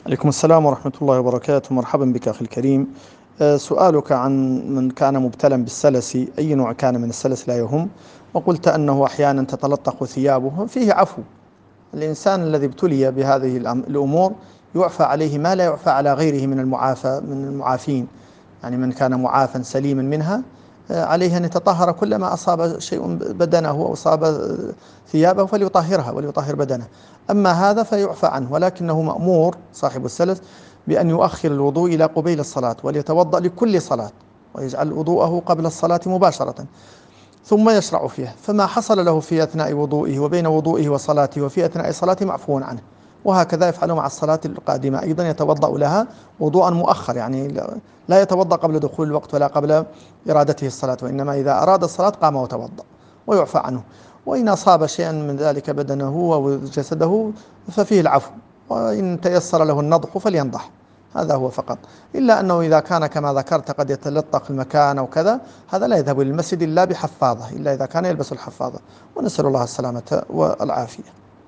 عليكم السلام ورحمة الله وبركاته. مرحبا بك أخي الكريم. سؤالك عن من كان مبتلا بالسلس، أي نوع كان من السلس لا يهم. وقلت أنه أحيانا تتلطخ ثيابه، فيه عفو. الإنسان الذي ابتلي بهذه الأمور يعفى عليه ما لا يعفى على غيره من المعافين. يعني من كان معافا سليما منها، عليه أن يتطهر كلما أصاب شيء بدنه أو أصاب ثيابه فليطهرها وليطهر بدنه. أما هذا فيعفى عنه، ولكنه مأمور صاحب السلس بأن يؤخر الوضوء إلى قبيل الصلاة وليتوضأ لكل صلاة، ويجعل وضوءه قبل الصلاة مباشرة ثم يشرع فيها. فما حصل له في أثناء وضوئه وبين وضوئه وصلاته وفي أثناء صلاته معفو عنه. وهكذا يفعل مع الصلاة القادمة أيضا، يتوضأ لها وضوءا مؤخر، يعني لا يتوضأ قبل دخول الوقت ولا قبل إرادته الصلاة، وإنما إذا أراد الصلاة قام وتوضأ ويعفى عنه. وإن أصاب شيئا من ذلك بدنه أو جسده ففيه العفو، وإن تيسر له النضح فلينضح. هذا هو فقط. إلا أنه إذا كان كما ذكرت قد يتلطخ المكان أو كذا، هذا لا يذهب للمسجد إلا بحفاظة، إلا إذا كان يلبس الحفاظة، ونسأل الله السلامة والعافية.